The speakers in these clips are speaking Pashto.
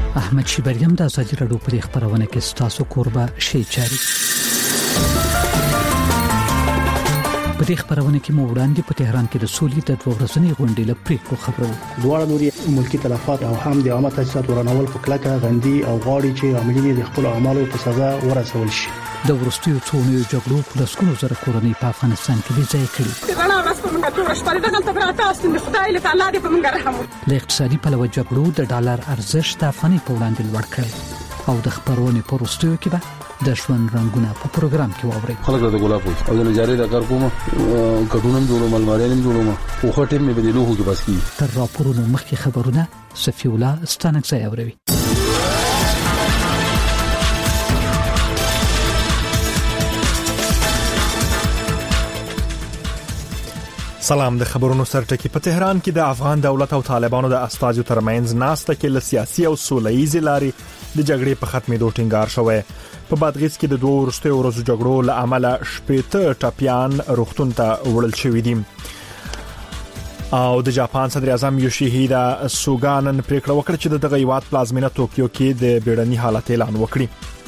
احمد شیبریم د ازادي رادیو په خبرونه کې ستاسو قربا شي چاري په دې خبرونه کې مو وړاندې په تهران کې د سولې د 2 ورځې غونډې لپاره خبرو دواړه نوري ملکی تلفات او هم د عامه تاسیسات ورانول په کلکه غندي او غاړي چې عملیات د خپل اعمالو په سزا ورسول شي د ورستیو څونې جګړو په لسکونو زره کورنۍ په افغانستان کې بي ځای کړي انا بس په منګه ټول شپه دغه تبرات است د خدای له تعالی دې په منګه رحم د اقتصادي پلوه جګړو د ډالر ارزښت د افغاني په وړاندې لوړ کړي او د خبرونې په ورستیو کې به د شون رنگونه په پروګرام کې ووري خلک د ګلاب او د نجاري د کار کوم کډونم جوړوم ملماریم جوړوم خو خټه مې بدلو هو کې بس کی تر راپورونو مخکې خبرونه صفی الله ستانکزی اوروي سلام د خبرونو سرټکی په تهران کې د افغان دولت او طالبانو د استازو ترمنځ ناسته کې ل سیاسي او سولهییزې لارې د جګړې په ختمېدو ټینګار شوی په بادغیس کې د 2 ورځې ورځو جګړو له امله شپېته ټاپیان روغتون ته وړل شوې دي او د جاپان صدر اعظم یوشیهیدا سوګا نن پریکړه وکړه چې دغه هیواد پلازمینه توکیو کې د بیړني حالت اعلان وکړي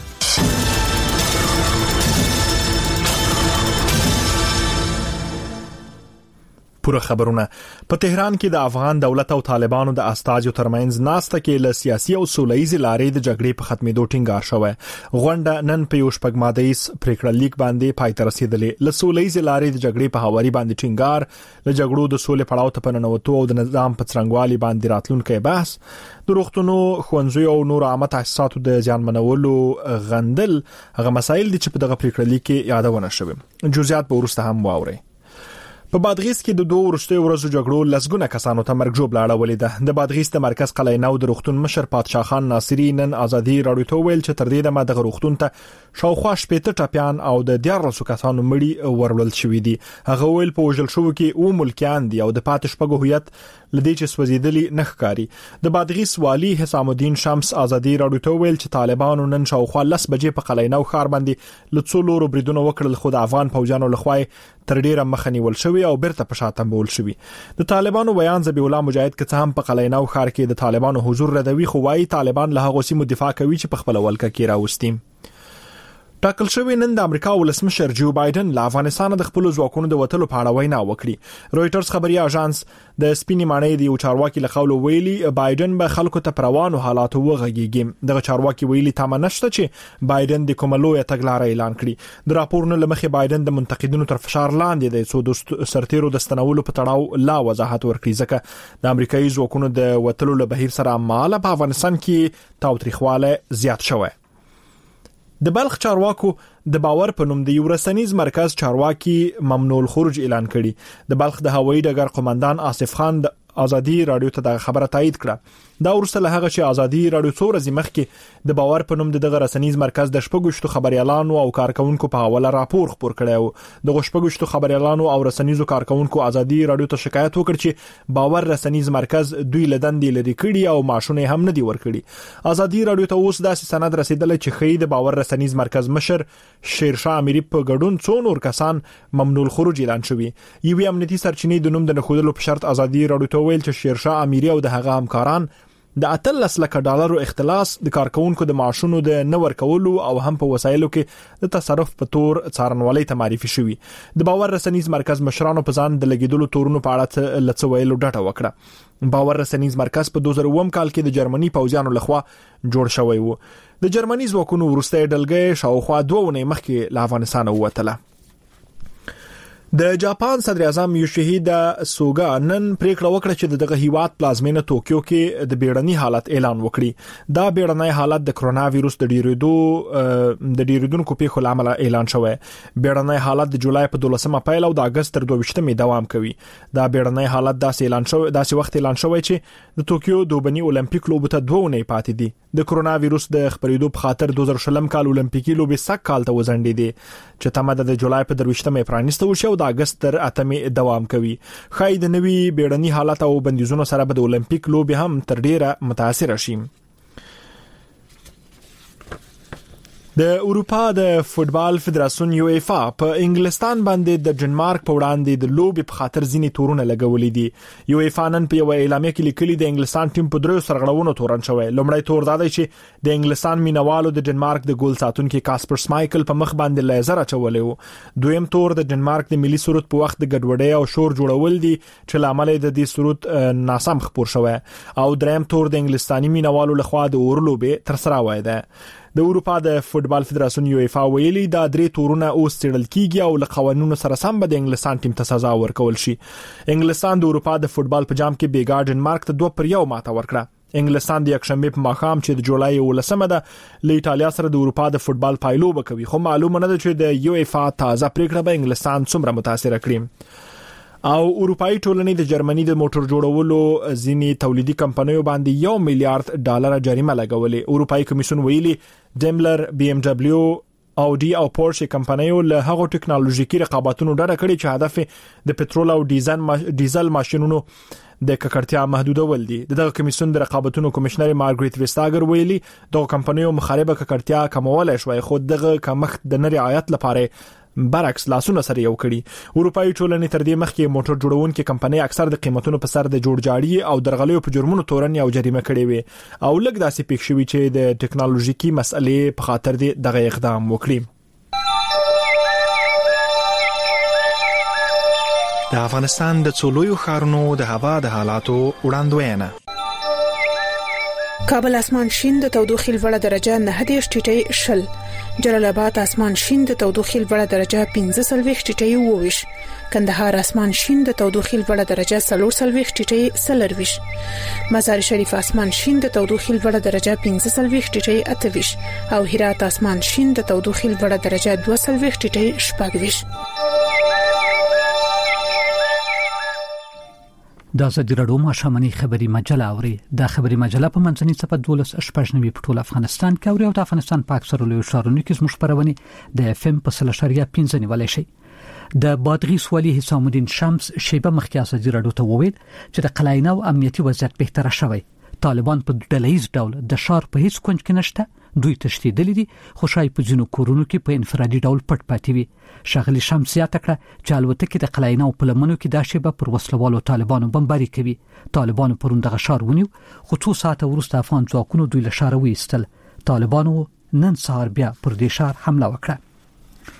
پوره خبرونه په تهران کې د افغان دولت او طالبانو د استازو ترمنځ ناسته کې ل سیاسي او سولهییزې لارې د جګړې په ختمېدو ټینګار شوی غونډه نن په یو شپږمادیس پریکړه لیک باندې پای ته رسیدلې ل سولهییزې لارې د جګړې په حواري باندې ټینګار ل جګړو د سولې پړاو ته پننوتو او د نظام په څرنګوالي باندې راتلونکي بحث د روغتونو خوندزي او نور عامه تاسیساتو د ځانمنولو غندل هغه مسایل دي چې په دغه پریکړه لیک کې یادونه شوی جزئیات به ورسته هم واوري په بادغیس کې د 2 ورځو جګړو لسګونه کسانو ته مرګ جوړ لاړولې ده د بادغیس د مرکز قلعه نو د روغتون مشر پادشاه خان ناصری نن ازادي رادیو ته ویل چې تر دې دمه د روغتون ته شاوخوا شپېته ټاپیان او د 14 کسانو مړي ورول شوې دي هغه ویل په وژل شو کې او ملکیان دي او د پاتې شپږو هویت لدې چې سوځیدلی نخکاری د بادغیس والی حسام الدین شمس ازادي رادیو ته ویل چې طالبانو نن شاوخوا 10 بجې په قلعه نو ښار باندې لڅولو بریدونه وکړل خو د افغان فوجانو لخوا تر ډیره مخنیول شوی او بیرته په شاته بول شوی د طالبانو بیان ذبیح الله مجاهد کته هم په قلعه نو ښار کې د طالبانو حضور ردوي خو وايي طالبان له هغه سیمو دفاع کوي چې په خپل ولکه کې راوستي ټاکل شوی نن د امریکا ولسمشر جو بایدن له افغانستان د خپل ځواکونو د وټلو په اړه وینا وکړي رويټرز خبري اژانس د سپینی معنی دی او چارواکي له قول ویلي بایدن به خلکو ته پروانو حالاتو وغږیږي دغه چارواکي ویلي تمه نشته چې بایدن د کوملوې تګلارې اعلان کړي د راپورونو لمخې بایدن د منتقدینو تر فشار لاندې دی څو د سرتیرو د ستنولو په تړاو لا وضاحت ورکړي ځکه د امریکایي ځواکونو د وټلو له بهیر سره مال په افغانستان کې تاوتریخواله زیات شوی د بلخ چارواکو د باور په نوم د یو رسنیز مرکز چارواکي ممنوع الخروج اعلان کړي د بلخ د هوایي ډګر قومندان آصف خان د ازادي رادیو ته د خبره تایید کړه دا ورسره هغه چې ازادي رادیو څو ورځې مخکې د باور په نوم دغه رسنیز مرکز د شپږشتو خبريالانو او کارکونکو په حواله راپور خبر کړی د شپږشتو خبريالانو او رسنیزو کارکونکو ازادي رادیو ته شکایت وکړ چې باور رسنیز مرکز دوی لدندې لري کړي او معاشونه هم نه دی ورکړي ازادي رادیو ته اوس داسې سند رسیدل چې خې د باور رسنیز مرکز مشر شیرشاه امیری په ګډون څو نور کسان ممنوع الخروج اعلان شوی یو امنیتي سرچینې د نوم د نخودلو په شرط ازادي رادیو ته ویل چې شیرشاه امیری او د هغه همکاران د $13 لک اختلاس د کارکونکو د معاشونو د نور کولو او هم په وسایلو کې د تصرف په تور څارنوالۍ ته معرفي شوی د باور رسنیز مرکز مشرانو په ځان د لګیدلو تورونو په اړه لڅویلو ډاټا وکړه باور رسنیز مرکز په 2009 کال کې د جرمني پوځیانو لخوا جوړ شوی وو د جرمني ځواکونو ورسته ډلګې شاوخوا 2 ونې مخکې له افغانستان ووتله د جاپان صدر اعظم یوشیهیدا سوګا نن پریکړه وکړه چې دغه هیواد پلازمینه توکیو کې د بیړني حالت اعلان وکړي دا بیړنی حالت د کرونا وایروس د ډیریدونکو پیښو لامل اعلان شوی بیړنی حالت د جولای په 12مه پیل او د اگست تر 22مه دوام کوي دا بیړنی حالت داسې وخت اعلان شوی چې د توکیو د بني اولمپیک لوبو ته 2 ونې پاتې دي د کرونا وایروس د خبرېدو په خاطر 2020 کال اولمپیکي لوبې سک کال ته وزنډې دي چې تمه د جولای په 22مه پرانیسته وشو د اگست تر 8مه دوام کوي خای د نوي بیړني حالت او بندیزونو سره به د اولمپیک لوبې هم تر ډیره متاثر شي د اروپا د فوتبال فدراسیون UEFA په انګلستان باندې د ډنمارک په وړاندې د لوبي په خاطر ځینې تورونه لګولې دي. UEFA نن په یو اعلامیه کې لیکلي د انګلستان ټیم په درو سرغړونو تورن شوی. لومړی تور دا دی چې د انګلستان مینوالو د ډنمارک د ګول ساتونکو کاسپر سمایکل په مخ باندې لیزر اچولې و. دویم تور د ډنمارک د ملي سرود په وخت د ګډوډۍ او شور جوړول دي چې لامل د دې سرود ناسم خبر شوی. او دریم تور د انګلستاني مینوالو لخوا د اورلوبه تر سره وای ده. د اروپا د فوتبال فدراسیون UEFA ویلي دا درې تورونه اوس څېړل کیږي او له قوانینو سره سم به د انګلستان ټیم ته سزا ورکول شي. انګلستان د اروپا د فوتبال په جام کې بیګا ډنمارک ته 2-1 ماته ورکړه. انګلستان د یکشنبه په ماښام چې د جولای 18 ده له ایتالیا سره د اروپا د فوتبال پایلوبه کوي. خو معلومه نه ده چې د UEFA تازه پریکړه به انګلستان څومره متاثر کړي. او اروپאי ټولنې د جرمني د موټر جوړولو ځینی تولیدي کمپنیو باندې $1 میلیارډ جریمه لګولې. اروپאי کمیسیون ویلي ډیملر BMW اودي او پورشه کمپنیو له هغو ټکنالوژیکي رقابتونو ډډه کړې چې هدف د پټرول او ډیزل ماشينونو د ککړتیا محدودول دي. دغه کمیسیون د رقابتونو کمشنر مارګریټ وستاګر ویلي دغه کمپنیو مخالفه ککړتیا کمول شوی خو دغه کمښت د نه رعایت لپاره برعکس لاسونه سره یو کړي. اروپאי ټولنې تر دې مخکې موټر جوړونکو کمپنۍ اکثر د قیمتونو په سر د جوړجاړي او درغلیو په جرمونو تورن او جریمه کړي وي او لږ داسې پېښ شوی چې د ټکنالوژیکي مسلې په خاطر دغه اقدام وکړي. د افغانستان د څولویو ښارونو د هوا د حالاتو وړاندوینه. کابل اسمان شین د تودوخې لوړه درجه 9 ټیټی شل. جلال آباد اسمان شین د تودوخې لوړه درجه 15 ټیټی 20. کندهار اسمان شین د تودوخې لوړه درجه 40 ټیټی 30. مزار شریف اسمان شین د تودوخې لوړه درجه 15 ټیټی 28. او هرات اسمان شین د تودوخې لوړه درجه 20 ټیټی 24. دا زدي رادیو ماشامنی خبری مجله اوري. دا خبری مجله په منځني صفه 12 په ټول افغانستان کې اوري او د افغانستان په اکثر له شهرونو کې زموږ خبرونه د FM په 3.5 نیولای شي. د بادغیس والی حسام الدین شمس شیبه مخکې زدي رادیو ته وویل چې د قلاینه او امنیتي وضعیت بهتره شوی. طالبان په ډلهیز ډول د شهر په هیڅ کونج کې نشته. دوی تشدیدلې دي خو شای په ځینو کورونو کې په انفرادي ډول پټ پاتې وي. شغلی شمس زیاته کړه چې الوتکې د قلاینه او په لمنو کې دا شیبه پر وسلوالو طالبانو بمباري کوي. طالبانو پرون دغه شهر ونیو خو 2 ساعته وروسته افغان ځواکونو دوی له شهر وایستل. طالبانو نن سهار بیا پر دې شهر حمله وکړه.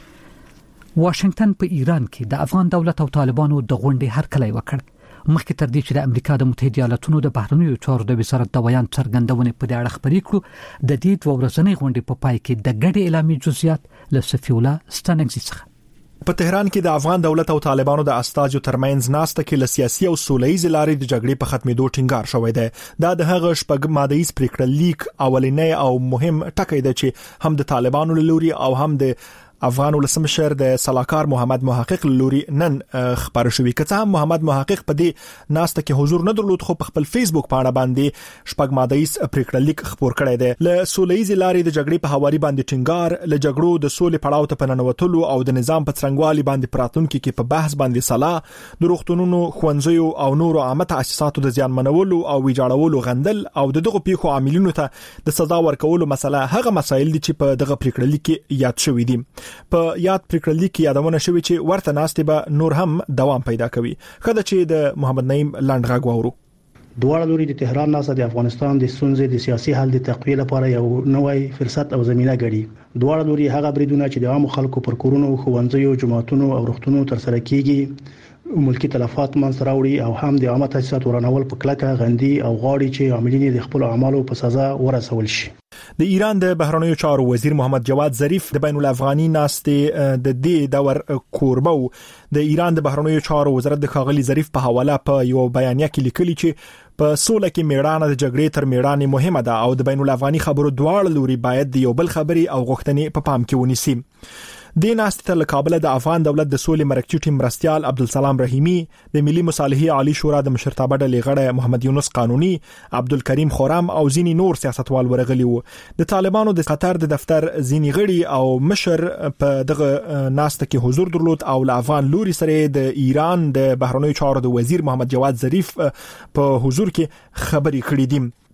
واشنگټن په ایران کې د افغان دولت او طالبانو د غونډې هرکلی وکړ. مخکې تر دې چې د امریکا د متحده ایالاتونو د بهرنیو چارو د وزارت د بیان څرګندونې په اړه خبرې کړو. د دې 2 ورځنۍ غونډې په پای کې د ګډې اعلامیې جزئیات له صفی الله ستانګزي څخه. په تهران کې د افغان دولت او طالبانو د استازو ترمنځ ناسته کې له سیاسي او سولهییز لارې د جګړې په ختمېدو ټینګار شوی دی. دا د هغه شپږ مادهیز پریکړه لیک اولنۍ او مهم ټکی دی چې هم د طالبانو لوري او هم د افغان ولسمشر د سلاکار محمد محقق لوري نن خبر شوی. کته هم محمد محقق په دې ناسته کې حضور نه درلود خو په خپل فیسبوک پاڼه باندې شپږ مادهیز پریکړه لیک خبر کړی دی. له سولهییز لارې د جګړې په حواري باندې ټینګار، له جګړو د سولې پړاو ته پننوتلو او د نظام په څنګهوالي باندې پراتونکو کې په بحث باندې صلاح، د روغتونونو، ښوونځیو او نورو عامه تاسیساتو د ځان منولو او ویجاړولو غندل او دغه پیښو عاملینو ته د سزا ورکولو مسله هغه مسایل دي چې په دغه پریکړه لیک کې یاد شوی دي. په یاد پریکړه لیک یادونه شوی چې ورته ناستې به نور هم دوام پیدا کوي. خدای چې د محمد نعیم لاندغاګ وورو. دواړه لوري د تهران ناسه د افغانستان د ستونزې د سیاسي حل د تقویه لپاره یو نوې فرصت او زمينه غړي. دواړه لوري هغه بریدونه چې د عام خلکو پر کورونو، ښوونځیو، جماعتونو او روغتونونو تر سره کیږي ملکی تلفات منځ راوړي او هم د عامه تاسیساتو ورانول په کلکه غندي او غاړي چې عاملین د خپل اعمالو په سزا ورسول شي. د ایران د بهرنیو چارو وزیر محمد جواد ظریف د بین الافغاني ناستې د دې دور کوربو د ایران د بهرنیو چارو وزارت د خاغلی ظریف په حواله په یو بیانیه کې لیکلي چې په سوله کې میړانه د جګړې تر میړانې مهمه ده او د بین الافغاني خبرو دواړه لوري باید د یو بل خبري او غوښتنې په پام کې ونیسي. د ناستې له کابل د افغان دولت د سولې مرکزی ټیم مرستيال عبدالسلام رحیمی، د ملي مصالحې عالی شورا د مشرتابه ډلې غړی محمد یونس قانوني، عبدالکریم خورم او ځینی نور سیاستوال ورغلي وو. د طالبانو د قطر د دفتر ځینی غړي او مشر په دغه ناستې کې حضور درلود او له افغان لوري سره د ایران د بهرنیو چارو د وزیر محمد جواد ظریف په حضور کې خبرې کړې دي.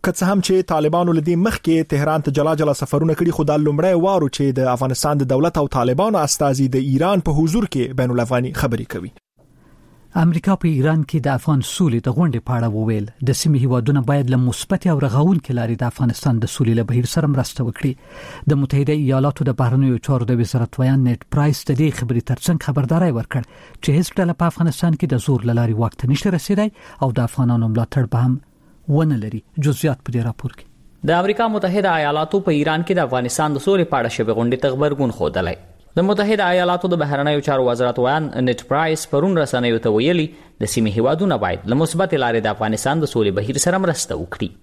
که هم چې طالبانو لدی مخکې تهران ته جلا سفرونه کړي، خو د لومړی وارو چې د افغانستان د دولت او طالبانو استازي د ایران په حضور کې بین الافغاني خبرې کوي. امریکا په ایران کې د افغان سولې د غونډې په اړه وویل د سیمې هیوادونو باید له مثبت او رغونکې لارې د افغانستان د سولې له بهیر سره مرسته وکړي. د متحده ایالاتو د بهرنیو چارو د وزارت ویان نیټ پرایس د دې خبرې ترڅنګ خبرداري ورکړ چې هیڅ ډله په افغانستان کې د زور لارې واک ته نشي رسیدای او د افغانانو ملاتړ به هم ونه لري. جزئیات په دې راپور کې. د امریکا متحده ایالاتو په ایران کې د افغانستان د سولې په اړه شوې غونډې ته غبرګون ښودلی. د متحده ایالاتو د بهرنیو چارو وزارت ویان نیټ پرایس پرون رسنیو ته ویلي د سیمې هیوادونو باید له مثبت لارې د افغانستان د سولې بهیر سره مرسته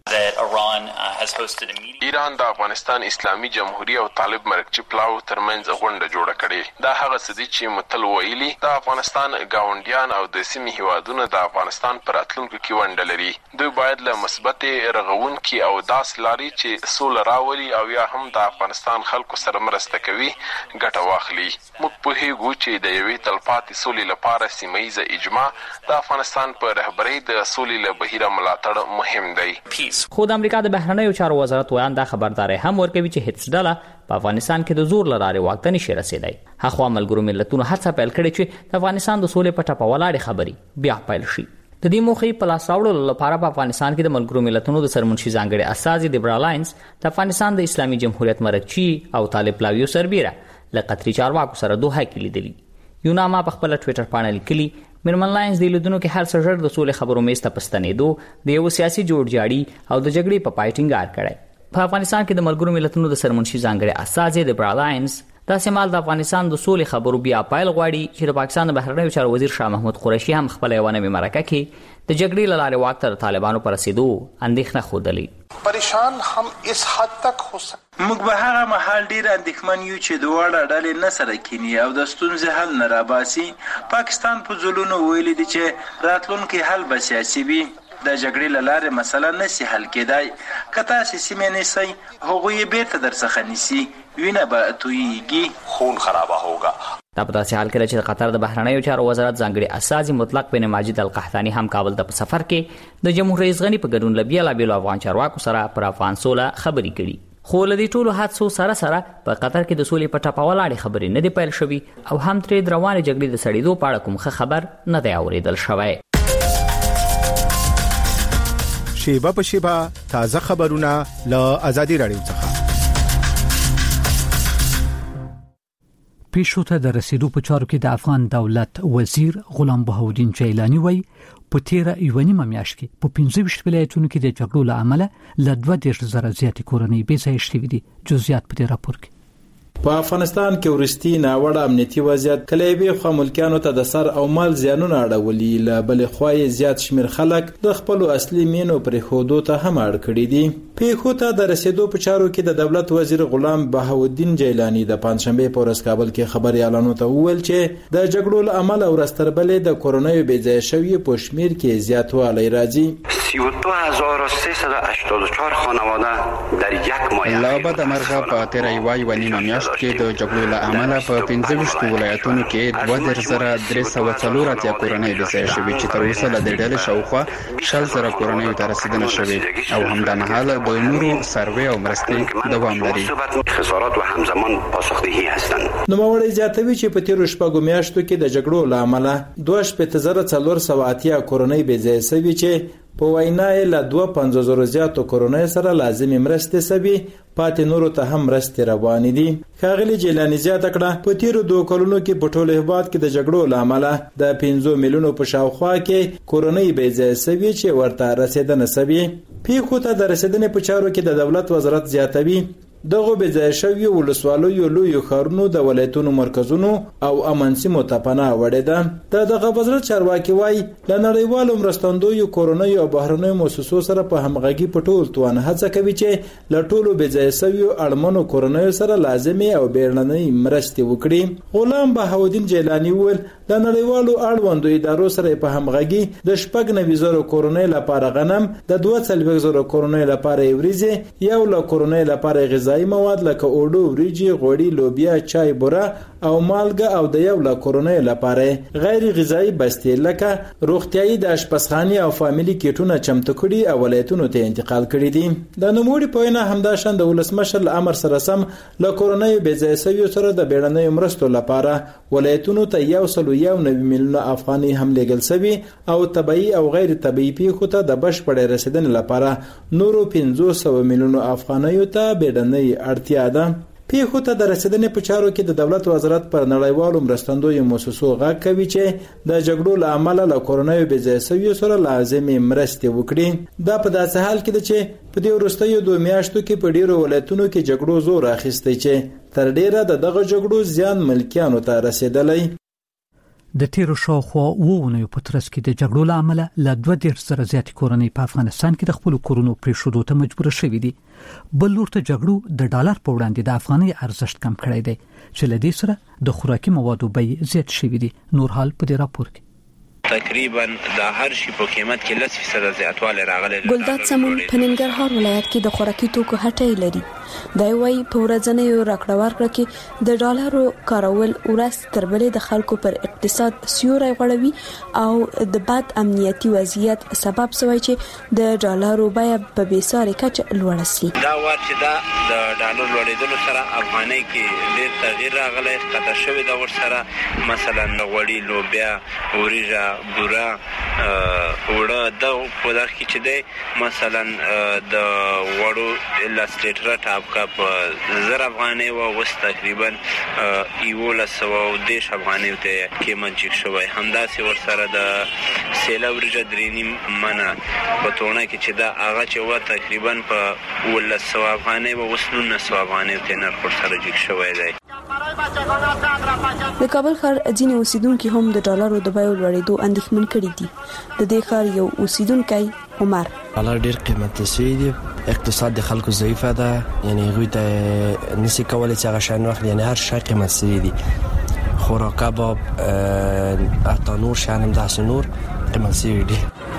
وکړي. ایران د افغانستان اسلامي جمهوریت او طالب مرکزی پلاو ترمنځ غونډه جوړه کړې. دا هغه څه دي چې متل ویلي د افغانستان گاونډیان او د سیمې هیوادونو د افغانستان پر راتلونکو کې ونډه لري. دوی باید له مثبت رغونکي او داس لارې چې سوله راولي او یا هم د افغانستان خلکو سره مرسته کوي ګټه واخلي. موږ پوهیږو چې د یوې تلپاتې سولې لپاره سیمه ییزه اجماع د افغانستان په رهبرۍ د سولې له بهیره ملاتړ مهم دی. خو د امریکا د بهرنیو چارو وزارت ویان دا خبرداري هم ورکوي چې هیڅ ډله په افغانستان کې د زور لارې واک ته نشي رسیدای. هغه ملګرو ملتونو هڅه پیل کړې چې د افغانستان د سولې په ټاپه ولاړې خبري بیا پیل شي. د دې موخې په لاس راوړلو لپاره په افغانستان کې د ملګرو ملتونو د سرمنشي ځانګړي استازي دیبرا لاینز د افغانستان د اسلامي جمهوریت مرکزی او طالب پلاویو سربیره له قطري چارواکو سره دوحه کې لیدلي. یوناما په خپل ټوئیټر باندې لیکلي میرمن لاینز د لیدونکو کې هر څه ژر د سولې خبرو میز ته پستنېدو د یو سیاسي جوړجاړي او د جګړې په پایټینګار کړی. په افغانستان کې د ملګرو ملتونو د سرمنشي ځانګړي استازي دیبرا لاینز دا سمال د افغانستان د سولې خبرو بیا پایل غواړي چې د پاکستان د بهرنیو چارو وزیر شاه محمود قریشي هم خپل یو نوې مرکه کې د جګړې له لارې واک ته طالبانو پر رسیدو اندېښنه ښودلې. پریشان هم اس حد تک هو سکتا. موږ به هغه مهال ډیر اندېښمن یو چې دواړه ډلې نه سره کینی او د ستونزې حل نه راباسي. پاکستان په ځلونو ویلي دي چې راتلونکي حل به سیاسي وي. د جګړې له لارې مسله نشي حل کېدای. که تاسې سیمې نیسئ هغوی یې بیرته درڅخه نیسي وینه به تویېږي، خون خرابه ہوگا. دا په داسې حال کې چې د قطر د بهرنیو چارو وزارت ځانګړي استازي مطلق بن ماجد القحطاني هم کابل ته په سفر کې د جمهور رئیس غني په ګډون له بېلابېلو افغان چارواکو سره پر افغان سوله خبرې کړي. خو له دې ټولو حادثو سره په قطر کې د سولې په ټاپه ولاړې خبرې نه دي پیل شوي او هم ترې د روانې جګړې د سړېدو په اړه کوم ښه خبر نه دی اورېدل شوی. شیبه په شیبه تازه خبرونه له آزادي رادیو څخه. پیښو ته د رسیدو په چارو کې د افغان دولت وزیر غلام بهاودین جیلانی وایي په تیره یو نیمه میاشت کې په 25 ولایتونو کې د جګړو له امله له 2,000 زیاتې کورنۍ بې ځایه شوې دي. جزئیات په دې راپور کې. په افغانستان کې ورستي ناوړه امنیتي وضعیت کله به خو ملکانو ته د سر او مال زیانونه اړولي. له بل خوای زیات شمیر خلک د خپل اصلي مینو پر خودو ته هم اړ کړی دي. پیښو ته د رسیدو په چارو کې د دولت وزیر غلام بهاودین جیلانی د پنځشنبه په ورځ کابل کې خبري اعلان ته وویل چې د جګړو له امله ورستربلې د کورونای بې ځای شوی په شمیر کې زیاتوالی راځي. 32384 خانواده در یک ماه لا بعد مرغه په تیر یو نیمه میاشت کې د جګړو له امله په 25 ولایتونو کې 2304 اتیا کورنۍ بې ځای شوي چې تر اوسه له ډېر شاوخوا 6000 کورنۍ ته رسیدنه شوي او همدانهال د نورو سروې او مرستې دوام لري. خسارات و همزمان پاسخدهی هستند. نو موړی زیاتوي چې په تیر شپږو میاشتو کې د جګړو له امله 24,480 کورنۍ بې ځای شوي چې په وینا له 25,000 زیاتو کورونای سره لازمي مرستې سوي، پاتې نورو ته هم مرستې روانې دي. ښاغلي جیلانی زیاته کړه په تیرو 2 کلونو کې په ټول هیواد کې د جګړو له امله د 15 میلیونو په شاوخوا کې کورونای بې ځای سوي چې ورته رسیدنه سوي. پیښو ته د رسیدنې په چارو کې د دولت وزارت زیاتوي دغه بې ځای شوی ولسوالیو لوی خارونو د ولایتونو مرکزونو او امن سیمو ته پناه وړي ده. دغه وزارت چارواکي وایي د نړیوالو مرستندویو کورونای او بهرنیو مؤسسو سره په همغږي په ټول توان هڅه کوي چې له ټولو بې ځای شویو اړمنو کورونای سره لازمي او بیړنۍ مرستې وکړي. غلام بهاودین جیلانی وویل د نړیوالو اړوندو ادارو سره په همغږي د 90,000 کورونای لپاره غنم، د 42,000 کورونای لپاره وریځې، 1 لک کورونای لپاره غذا غذایی مواد لکه اوړو، وریجې، غوړي، لوبیا، چای، بوره او مالګه او د یو لا کورونې لپاره غیر غذایی بستې لکه روغتیايي د اشپزخانې او فامیلی کیټونه چمتو کړي او ولایتونو ته انتقال کړي دي. د نوموړي په وینا همدا شان د ولسمشر امر سره سم له کورونې بې ځای شویو سره د بیړنیو مرستو لپاره ولایتونو ته 190 میلیونه افغانۍ هم لېږل شوي او طبيعي او غیر طبيعي پیښو ته د بشپړې رسیدنې لپاره نورو 500 میلیونه افغانۍ ته بیړنۍ اړتیا ده. پیښو ته د رسیدنې په چارو کې د دولت وزارت پر نړیوالو مرستندویو مؤسسو غږ کوي چې د جګړو له امله له کورونې بې ځای شویو سره لازمي مرستې وکړي. دا په داسې حال کې ده چې په دې وروستیو 2 میاشتو کې په ډیرو ولایتونو کې جګړو زور اخیستی چې تر ډیره دغه جګړو زیان ملکیانو ته رسیدلی. د تیرو شاوخوا وونیو په ترڅ کې د جګړو له امله له 2.0 زیات کورنۍ په افغانستان کې د خپل کورونو پریښودو ته مجبور شوي دي. بل لور ته جګړو د ډالر په وړاندې د افغانۍ ارزښت کم کړی دی چې له دې سره د خوراکي موادو بیې زیات شوي دي. نور حال په دې راپور کې تقریبا د هر شي په قیمت کې 10% زیاتوالی راغلی. ګلداد سمون په ننګرهار ولایت کې د خوراکي توکو هټۍ لري. دا وایي په ورځنیو راکړه ورکړه کې د ډالرو کارول ورځ تر بلې د خلکو پر اقتصاد سیوری غوړوي او د بد امنیتي وضعیت سبب شوی چې د ډالرو بیه په بېساري کچه لوړه شي. دا وار چې د ډالر لوړېدلو سره افغانۍ کې ډېر تغییر راغلی، ښکته شوې ده ورسره. مثلا غوړي، لوبیا، وریجه، بوره، اوړه د په دغه کې چې دی مثلا د غوړو لاسلیټره ټاپکه په 1000 افغانۍ و اوس تقریبا 1110 افغانۍ ته قیمت جګ شوی. همداسې ورسره د سیله وریجه 3.5 منه په تونه کې چې دا هغه چې و تقریبا په 1100 افغانۍ و اوس 1900 افغانۍ ته نرخ ورسره جګ شوی دی. د کابل ښار ځینې اوسیدونکو هم د ډالرو د بیو لوړېدو اندېښمن کړي دي. د دې ښار یو اوسیدونکی عمر: ډالر ډېر قیمت شوی دی، اقتصاد د خلکو ضعیفه ده، یعنی هغوی ته نشي کولی چې هغه شیان واخلي، یعنی هر شی قیمت شوی دی. خوراک، کباب، حتی نور شیان هم داسې نور قیمت شوی دی.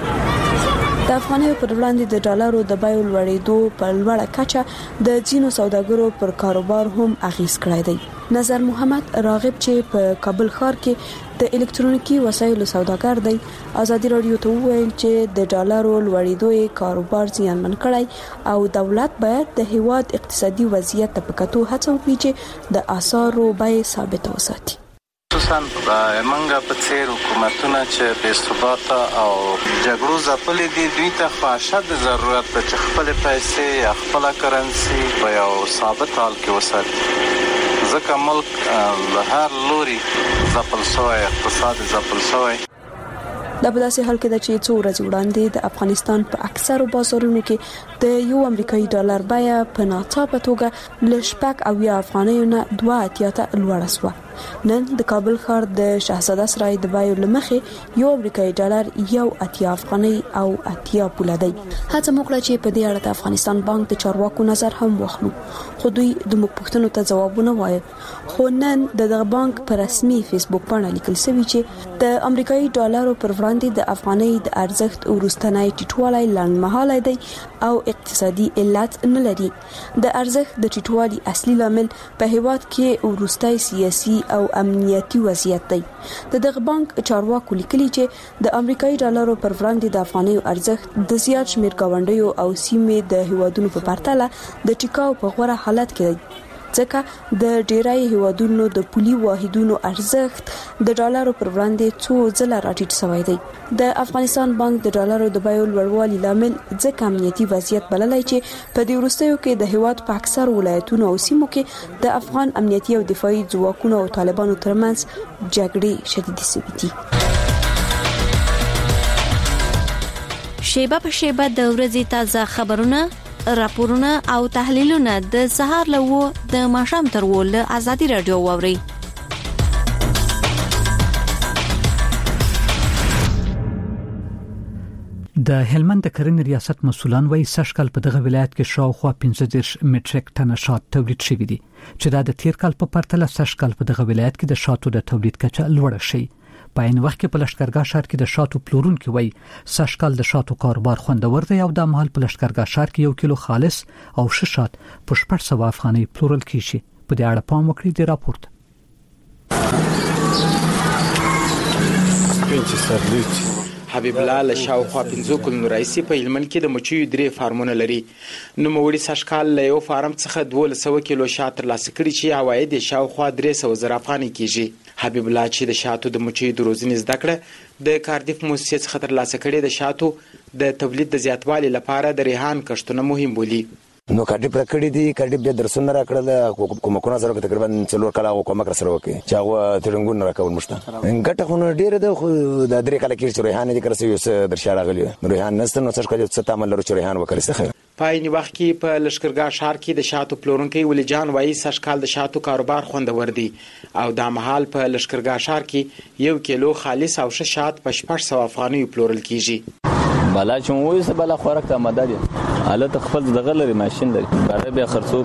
د افغانیو پر وړاندې د ډالرو د بیو لوړېدو په لوړه کچه د ځینو سوداګرو پر کاروبار هم اغیز کړی دی. نظر محمد راغب چې په کابل ښار کې د الکترونیکي وسایلو سوداګر دی، ازادي رادیو ته وویل چې د ډالرو لوړېدو یې کاروبار زیانمن کړی او دولت باید د هیواد اقتصادي وضعیت ته په کتو هڅه وکړي چې د اسعارو بیې ثابته وساتي. خصوصا منګه په څیر حکومتونه چې بې ثباته او جګړو ځپلې دي، دوی ته خو اشد ضرورت ده چې خپل پیسې یا خپل کرنسي په یو ثابت حال کې وساتي، ځکه ملک له هر لوري ځپل شوی، اقتصاد ځپل شوی. دا په داسې حال کې ده چې څو ورځې وړاندې د افغانستان په اکثرو بازارونو کې د یو امریکایي ډالر بیه په ناڅاپه توګه له 80 افغانیو نه 2 ته لوړه شوه. نن د کابل ښار د شاهزاده سرای د بیو له مخې یو امریکایي ډالر 1 افغانۍ او 80 پوله دی. هڅه وکړه چې په دې اړه د افغانستان بانک د چارواکو نظر هم واخلو، خو دوی د موږ پوښتنو ته ځوابونه وایي. خو نن دغه بانک پر رسمي فیسبوک باندې لیکل شوی چې د امریکایي ډالرو پر وړاندې د افغانۍ د ارزښت وروستنی ټیټوالی لنډمهالی دی او اقتصادي علت نه لري. د ارزښت د ټیټوالي اصلي لامل په هیواد کې وروستي سیاسي او امنیتي وضعیت دی. دغه بانک چارواکو لیکلي چې د امریکایي ډالرو پر وړاندې د افغانۍ ارزښت د زیات شمېر ګاونډیو او سیمې د هیوادونو په پرتله د ټیکاو په غوره حالت کې دی، ځکه د ډیری هیوادونو د پولي واحدونو ارزښت د ډالرو پر وړاندې څو ځله راټیټ شوی دی. د افغانستان بانک د ډالرو د بیو لوړوالي لامل ځکه امنیتي وضعیت بللی چې په دې وروستیو کې د هیواد په اکثر ولایتونو او سیمو کې د افغان امنیتي او دفاعي ځواکونو او طالبانو ترمنځ جګړې شدیدې شوې دي. شیبه په شیبه د ورځې تازه خبرونه، راپورونه او تحلیلونه د سهار له و د ماښام تر و له ازادي رادیو واوري. د هلمند د کرنې ریاست مسولان وایي سږکال په دغه ولایت کې شاوخوا 15 میټریک ټن شات تولید شوی دي، چې دا د تیر کال په پرتله سږکال په دغه ولایت کې د شاتو د تولید کچه لوړه شي. په عین وخت کې په لشکرګاه ښار کې د شاتو پلورونکو وایي سږکال د شاتو کاروبار خوندور دی او د مهال په لشکرګاه ښار کې 1 کیلو خالص او شات په 600 افغانۍ پلورل کیږي. په دې اړه پام وکړئ د راپورټ. حبیب الله له شاوخوا 15 کلونو راځي په هلمند کې د مچیو 3 فارمونه لري. نو موړي سږکال له یو فارم څخه 1200 کیلو شات ترلاسه کړي چې عواید یې شاوخوا 300,000 افغانۍ کیږي. حبیب الله چې د شاتو د مچیو د روزنې زده کړه د کاردیف موسسې څخه ترلاسه کړي د شاتو د تولید د زیاتوالي لپاره د ریحان کښتونه مهم بولي. نو کډی پر کړی دي کډی به درسونه راکړل کومه سره تقریبا 4 کاله کومه سره وکي چې هغه ترنګون راکول مشته ګټه خو ډیره ده خو د 3 کاله کې چې ریحان دي کرسي یو څه درشاله غلی ریحان نست نو څه کله څه تعامل لرو چې ریحان وکړي. پایني وخت کې په لشکرګاه ښار کې د شاتو پلورونکي ولی جان وایي سږکال د شاتو کاروبار خوندور دی او د مهال په لشکرګاه ښار کې 1 کیلو خالص او شات په 600 افغانۍ پلورل کیږي. بالا چې موږ سه بالا خوراک ته مدد دي حالت خپل دغه لري ماشين لري هغه به خرڅو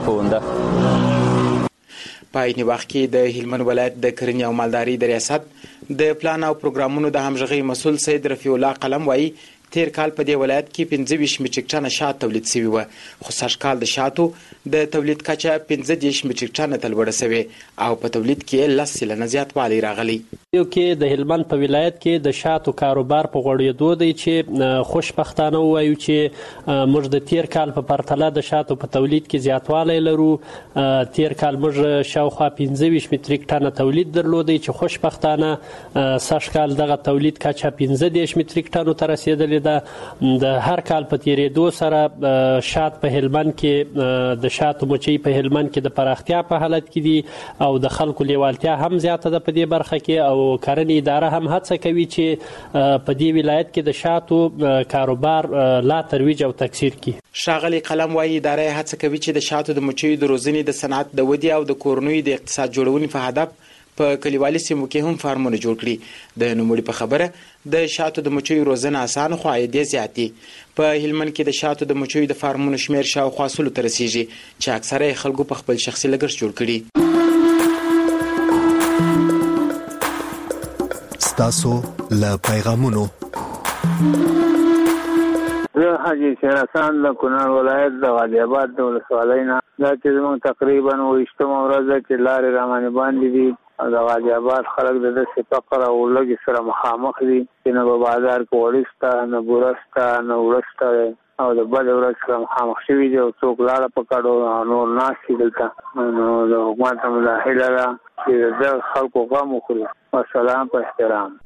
پونده. پایني وخت کې د هلمند ولایت د کرنې او مالداري د ریاست د پلان او پروګرامونو د همغږي مسول سید رفیع الله قلم وایي تیر کال په دې ولایت کې 25 میټریک ټن شات تولید شوی و خو سږکال د شاتو د تولید کچه 15 میټریک ټن ته لوړه شوی او په تولید کې 10 سلنه زیاتوالی راغلی. یو کې د هلمند په ولایت کې د شاتو کاروبار په غوړېدو دی چې خوشبختانه وایو چې موږ د تیر کال په پرتله د شاتو په تولید کې زیاتوالی لرو. تیر کال موږ شاوخوا 15 میټریک ټن تولید درلودی چې خوشبختانه سږکال دغه تولید کچه 15 میټریک ټن ته رسیدلی. د هر کال په تیریدو سره شات په هلمند کې د شاتو مچۍ په هلمند کې د پراختیا په حالت کې دي او د خلکو لیوالتیا هم زیاته ده په دې برخه کې او کرنې اداره هم هڅه کوي چې په دې ولایت کې د شاتو کاروبار لا ترویج او تکثیر کړي. ښاغلي قلم وایي اداره هڅه کوي چې د شاتو د مچۍ د روزنې د صنعت د ودې او د کورنیو د اقتصاد جوړونې په هدف په کلیوالي سیمو کې هم فارمونه جوړ کړي. د نوموړي په خبره د شاتو د مچیو روزنه اسانه خو عاید زیاتی. په هلمند کې د شاتو د مچیو د فارمونو شمیر شاوخوا 100 ته رسیږي چې اکثره خلکو په خپل شخصي لګښت جوړ کړي. ستاسو له پیغامونو زه حاجی شیر حسن له کونړ ولایت د غازی آباد د ولسوالۍ نه دا چې زموږ تقریبا 28 ورځ کې لارې رامانې باندې دي د غازی آباد خلک د داسې فقر او لږې سره مخامخ دي چې نه په بازار کې وړي شته نه بوره شته نه اوړه شته او د بدې ورځ سره مخامخ شوي دي او څوک لاړه په کډو نور ناست دي دلته نو د حکومت ته مې دا هیله ده چې د خلکو غم وخوري. والسلام په احترام.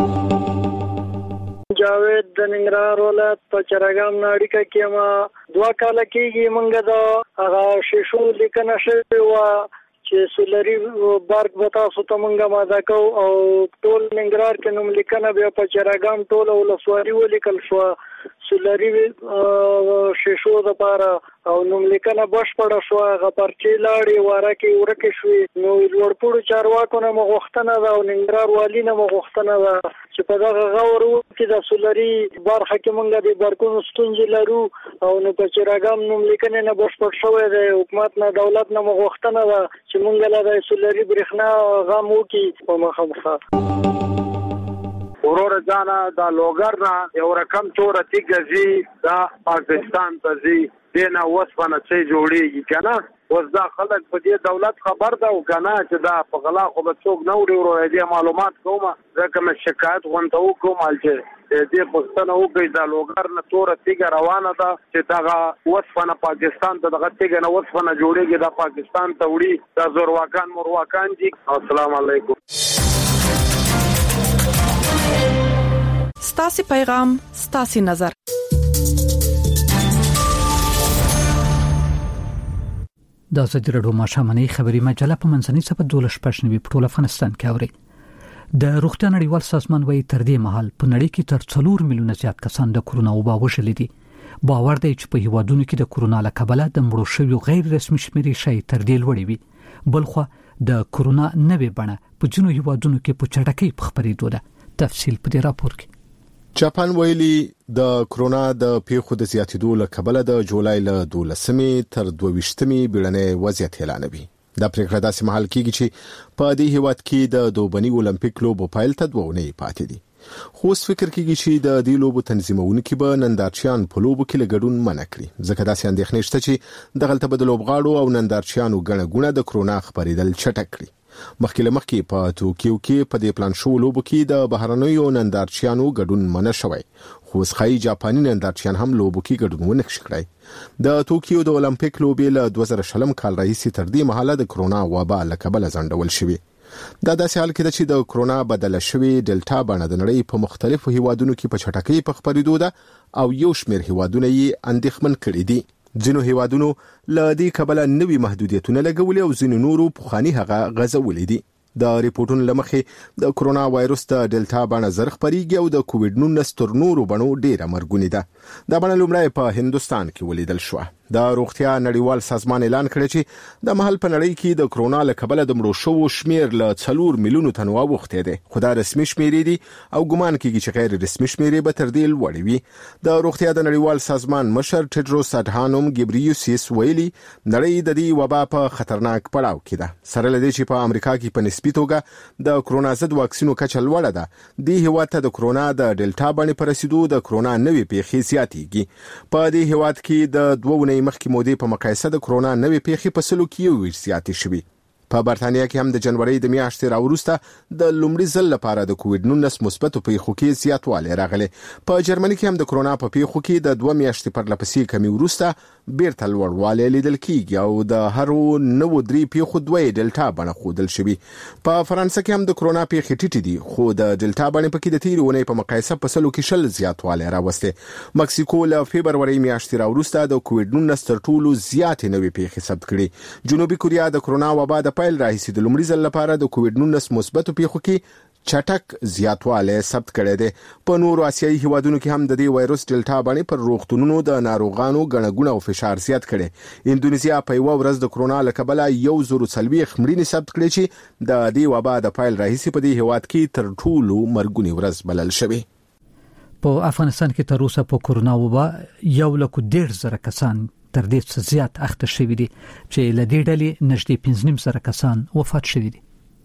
جاوید د ننګرهار ولایت په چراګام ناړیکه کې ما 2 کال کېږي مونږ د هغه شیشو لیکنه شوې وه چې سولري بارک به تاسو ته مونږ ماده کوو او ټول ننګرهار کې نوم لیکنه بیا په چراګام ټوله ولسوالي ولیکل شوه سولري شیشو دپاره او نوم لیکنه بشپړه شوه هغه پرچې لاړې واره کې ورکې شوې. نو لوړپوړو چارواکو نه مو غوښتنه ده او ننګرهار والي نه مو غوښتنه ده چې په دغه غور کې د سولري برخه کې مونږ د برقونو ستونزې لرو او نو په چراګام نوم لیکنې نه بشپړ شوی دی. حکومت نه دولت نه مو غوښتنه ده چې مونږ له د سولري برېښنا غم وکړي په مخامخ. ورور جانا دا لوګر نه یو رقم تور تیګزي دا پاکستان ته زی دینه وسپنه چې جوړیږي کنه اوس دا خلک په دې دولت خبر ده او کنه چې دا په غلا خو به څوک نه وړي ورور دې معلومات کومه ځکه مې شکایت غونډه وکوم چې دې پښتنه وکړي دا لوګر نه تور تیګ روانه ده چې دا وسپنه پاکستان ته دغه تیګ نه وسپنه جوړیږي دا پاکستان ته وړي دا زورواکان مرواکان دي. السلام علیکم. ستاسو پیغام ستاسو نظر. د زړه ماشامنۍ خبري مجله په منځنۍ صفحه 12 په ټول افغانستان کې اوري. د روغتیا نړیوال سازمان وايي تر دې مهال په نړۍ کې تر 4 میلیونه زیات کسان د کورونا وبا وژلي دي. باور دی چې په هیوادونو کې د کورونا له کبله د مړو شویو غیر رسمي شمیرې شي تر دې لوړې وي. بلخو د کورونا نوې بڼه په ځینو هیوادونو کې په چټکۍ خپرېدو ده. تفصیل په دې راپور کې. جاپان ویلي د کورونا د پیښو د زیاتېدو له کبله د جولای له 12 تر 22 بیړنۍ وضعیت اعلانوي. دا پریکړه داسې مهال کیږي چې په دې هیواد کې د دوبني اولمپیک لوبو پایل ته 2 ونې پاتې دي. خو اوس فکر کیږي چې د دې لوبو تنظیمونکي به نندارچیان په لوبو کې لګډون منع کړي، ځکه داسې اندېښنې شته چې د غلطه به د لوبغاړو او نندارچیانو ګڼه ګوڼه د کرونا خپرېدل چټک کړي. مخکې په توکیو کې په دې پلان شو لوبو کې د بهرنیو نندارچیانو ګډون منع شوی، خو ښایي جاپاني نندارچیان هم لوبو کې ګډون ونه کړي. د توکیو د اولمپیک لوبې له 2020 کال راهیسې تر دې مهاله د کرونا وبا له کبله ځنډول شوې. دا داسې حال کې چې د کرونا بدله شوې ډیلټا بڼه د نړۍ په مختلفو هیوادونو کې په چټکۍ په خپرېدو ده او یو شمېر هیوادونه یې اندېښمن کړي دي. ځینو هیوادونو له دې کبله نوي محدودیتونه لګولي او ځینو نورو پخواني هغه غځولي دي. د ریپورتونو لمخې د کرونا وایروس د ډیلټا بڼه زر خپرېږي او د کووډ-19 تر نورو بڼو ډیره مرګونې ده. دا بڼه لومړی په هندوستان کې ولیدل شوه. د روغتیا نړیوال سازمان اعلان کړی چې د مهال په نړۍ کې د کرونا له کبله د مړو شوو شمیر له 4 میلیونو تنو اوښتی دی، خو دا رسمي شمیرې دي او ګمان کېږي چې غیر رسمي شمیرې به تر دې لوړې وي. د روغتیا د نړیوال سازمان مشر ټیډروس اډهانوم ګبریوسیس ویلي نړۍ د دې وبا په خطرناک پړاو کې ده. سره لدې چې په امریکا کې په نسبي توګه د کرونا ضد واکسینو کچه لوړه ده، دې هیواد ته د کرونا د ډیلټا بڼې په رسیدو د کرونا نوې پیښې زیاتېږي. په دې هیواد کې د 2 ونې مخکې مودې په مقایسه د کرونا نوې پیښې په 100 کې 1 زیاتې شوې. په برتانیا کې هم د جنوري د میاشتې راوروسته د لومړي ځل لپاره د کووډ-19 مثبت پیښو کې زیاتوالی راغلی. په جرمني کې هم د کرونا په پیښو کې د 2 میاشتې پرلپسې کمی وروسته بیرته لوړوالی لیدل کیږي او د هرو 93 پیښو 2 ډیلټا بڼه ښودل شوې. په فرانسه کې هم د کرونا پیښې ټیټې دي، خو د ډیلټا بڼې پکې د تیرې ونې په مقایسه په 100 کې 20 زیاتوالی راوستی. مکسیکو له فبروري میاشتې راوروسته د کووډ-19 تر ټولو زیاتې نوې پیښې ثبت کړي. جنوبي کوریا د کرونا وبا د پیل راهیسې د لومړي ځل لپاره د کووډ-19 مثبتو پیښو کې چټک زیاتوالی ثبت کړی دی. په نورو آسیایي هیوادونو کې هم د دې وایروس ډیلټا بڼې پر روغتونونو د ناروغانو ګڼه ګوڼه او فشار زیات کړي. اندونیزیا په یو ورځ د کرونا له کبله 140 مړینې ثبت کړي چې د دې وبا د پیل راهیسې په دې هیواد کې تر ټولو مرګونې ورځ بلل شوې. په افغانستان کې تر اوسه په کرونا وبا 1.5 کسان تر دې زیات اخته شوي دي چې له دې ډلې نږدې 15 کسان وفات شوي دي.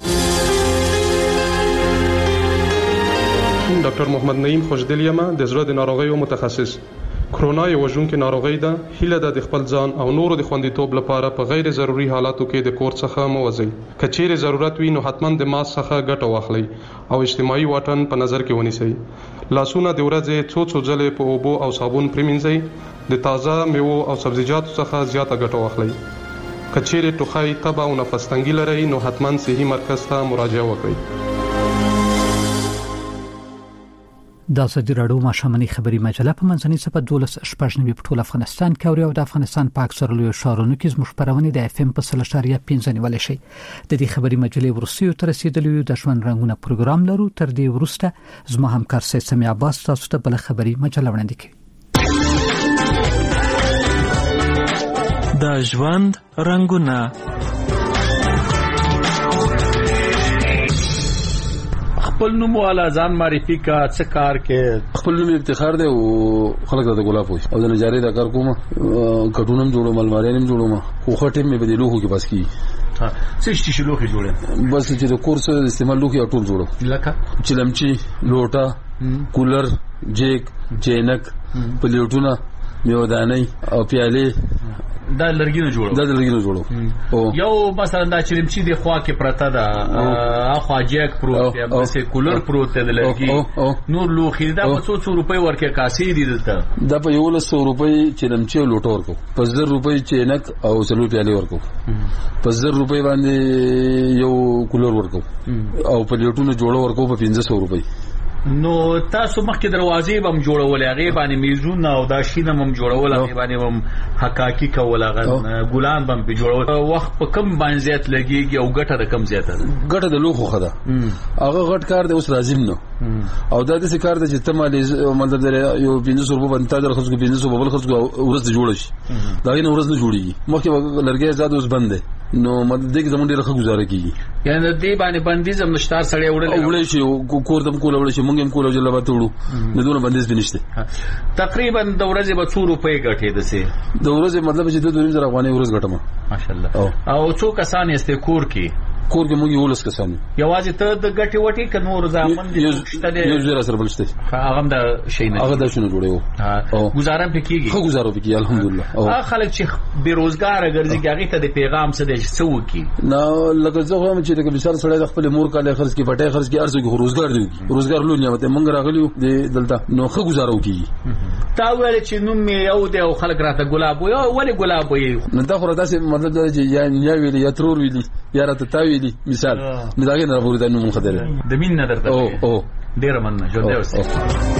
ډاکټر محمد نعیم خوشدل یم، د زړه د ناروغیو متخصص. کرونا یو وژونکې ناروغي ده. هیله ده د خپل ځان او نورو د خوندیتوب لپاره په غیر ضروري حالاتو کې د کور څخه مه وځئ. که چیرې ضرورت وي نو حتما د ماسک څخه ګټه واخلئ او اجتماعي واټن په نظر کې ونیسئ. لاسونه د ورځې څو ځلې په اوبو او صابون پریمنځئ. د تازه میوو او سبزیجاتو څخه زیاته ګټه واخلئ. که چیرې ټوخی، تبه او نفس تنګي لرئ نو حتما صحي مرکز ته مراجعه وکړئ. د ازادي راډیو ماشومنۍ خبري مجله په منځنۍ صفحه 12 په ټول افغانستان کې او د افغانستان په اکثر لوی ښارونو کې زموږ خبرونه د FM په 3.5 نیولې شي. د دې خبري مجلې ورسیو تر رسیدلو د ژوند رنگونه پروګرام لرو. تر دې ورسته زما همکار سمي عباس تاسو ته بل خبري مجله وړاندې کوي. د ژوند رنگونه. خپل نوم والا ځان معرفي کا څه کار کې؟ خپل نوم افتخار دی او خلک د ګلاب وي او د نجاري د کار کوم کټونم جوړوم، الماریانم جوړوم، خو خټم مې بدلو خو کې بس کی څه شي لوخي جوړم بس چې د کورس استعمال لوخي ټول جوړو لکه چلمچي، لوټه، کولر، جیک، چینک، پلیټونه، میوداني او پیاله دا لرګینو جوړو. او یو مثلا دا چلمچي دی خوا کې پرته ده، اخوا جیک پروت دی، بس کولر پروت دی، لرګي نور لوخي دا په 100 روپۍ ورکه کاسې دي دلته. دا په 100 روپۍ چلمچي او لوټه ورکو، په 1000 روپۍ چینک او سلو پیاله ورکو، په 1000 روپۍ باندې یو کولر ورکو او په لیټونو جوړو ورکو په 500 روپۍ. نو تاسو مخکې دروازې بم جوړولې، هغه باندې میزونه او دا شینه بم جوړول، هغه باندې بم حقاقي کول، هغه ګلان بم په جوړول. وخت په کم باندې زیات لګيږي او ګټه د کم زیاته ده؟ ګټه د لوخو خدا هغه غټ کار دی اوس لازم نو او دا د کار د چې تمه مطلب یو 500 روپے باندې تاسو خرڅ کو 500 بل خرڅ کو ورځ جوړ شي، دا نه ورځ نه جوړیږي. مخکې لرګي زاد اوس بند نو مطلب دغه زمونږ ډیره ښه گزاره کیږي. یعنی د دې باندې بندیز هم نشته سړی وړل شي کور دم کول وړل شي مونږ هم کول جلا وټوړو د دونه بندیز بنشته تقریبا د ورځې به 2 روپۍ ګټې دسه د ورځې مطلب چې 2.5 افغانۍ ورځ ګټم ماشاءالله او څو کسان یې کور کې مونږ یو لس کسان یوازې ته د ګټې وټې ک نور ځامن شته دی یو زیرا سره بلشته هغه د شي نه هغه د شنو جوړیو گزارم پکېږي خو گزارو پکې الحمدلله هغه خلک چې بیروزګار ګرځي هغه ته د پیغام څه دی څه وکي نه لکه زه هم چې د مثال سره د خپل مور کاله خرڅ کې پټه خرڅ کې ارزو کې روزګار دی روزګار لو نعمت مونږ راغلیو د دلته نو خو گزارو کیږي تا ویل چې نوم یو دی او خلک راته ګلاب وي ولی ګلاب وي نو دا خو داسې مطلب دا چې یا ویلی یا ترور ویلی یا راته تا ویلی مثال نو دا نه راوړل نو مخدره د مين نه درته او ډیر مننه جوړ دی